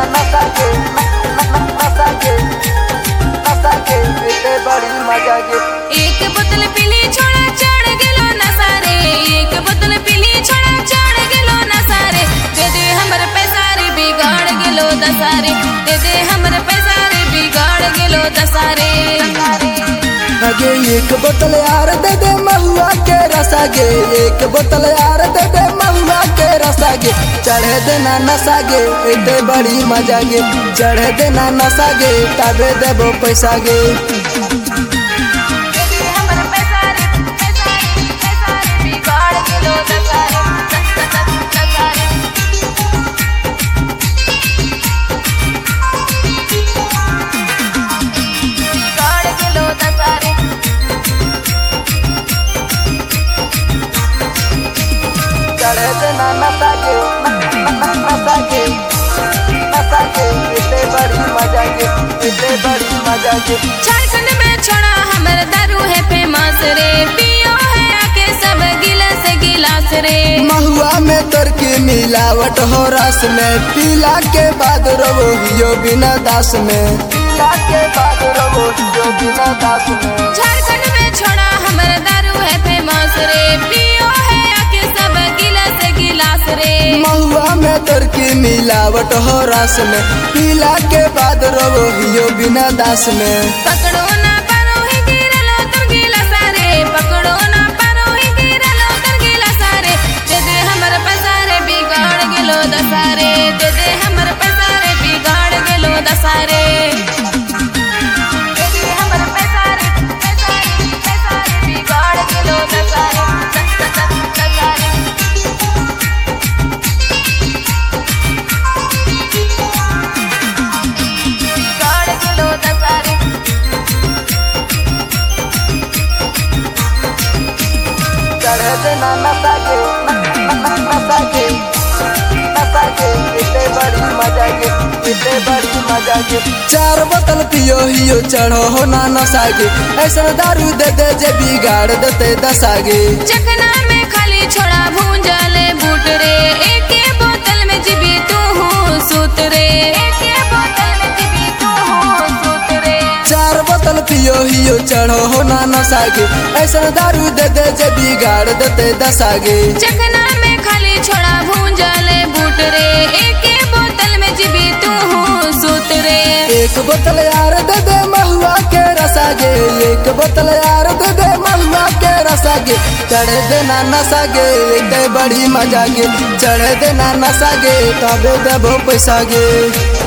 नशा के नशा के नशा के इतने बड़ी मजा के। एक बोतल पीली छोड़ा चढ़ गेलो नशा रे, एक बोतल पीली छोड़ा चढ़ गेलो नशा रे। दे दे हमर पैसा रे बिगाड़ गेलो दशा रे, दे दे हमर पैसा रे बिगाड़ गेलो दशा रे। अगे एक बोतल यार दे दे महुआ के रसा गे, एक बोतल यार दे दे महुआ के रसा गे। चढ़े देना नशा गे इतने बड़ी मजा गे, चढ़े देना नशा गे तबे देबो पैसा गे। दे दे हमर पैसा रे बिगाड़ गेलो दशा रे, दशा रे। बिगाड़ गेलो दशा रे। चढ़े देना नशा के नशा के नशा के इतने बड़ी मजा के, इतने बड़ी मजा के। झारखंड में छोड़ा हमर दारू है फेमस रे, पियो है आके सब गिलास गिलास रे। महुआ में तरकी मिलावट हो रस में, पीला के बाद रवो हियो बिना दास में, पीला के बाद रवो हियो बिना दास में। झारखंड में छोड़ा हमर दारू है फेमस रे, पियो है आके सब गिलास गिलास रे। महुआ में तरकी मिलावट हो रस में, पीला के बाद रवो हियो बिना दास में। पकड़ो ना पारो ही गिरलो तुम गिलास रे, पकड़ो ना पारो ही गिरलो तुम गिलास रे। दे दे हमर पैसा रे बिगाड़ गेलो दशा रे, दे दे हमर पैसा रे बिगाड़ गेलो दशा रे। दे दे हमर पैसा रे बिगाड़ गेलो दशा रे, दशा रे। बिगाड़ गेलो दशा रे। चढ़े देना नशा के नशा के नशा के इतने बड़ी मजा के, इतने बड़ी मजा के। चार बोतल पियो हियो चढ़ो हो ना नशा के, ऐसा दारू दे दे जे बिगाड़ देते दशा गे। चखना में खाली छोड़ा भूंजले बूट रे, एक बोतल में जीबी तू हूँ सूत रे, एक बोतल में जीबी तू हूँ सूत रे। चार बोतल पियो हियो चढ़ो हो ना नशा के, ऐसा दारू दे दे जे बिगाड़ देते दशा गे। चखना में खाली छोड़ा भूंजले बूट रे, एक बोतल में जीबी तू हूँ सूत रे। एक बोतल यार दे दे महुआ के रसा गे, एक बोतल यार दे दे महुआ के रसा गे। चढ़े देना नशा गे इतने बड़ी मजा गे, चढ़े देना नशा गे तबे देबो पैसा गे।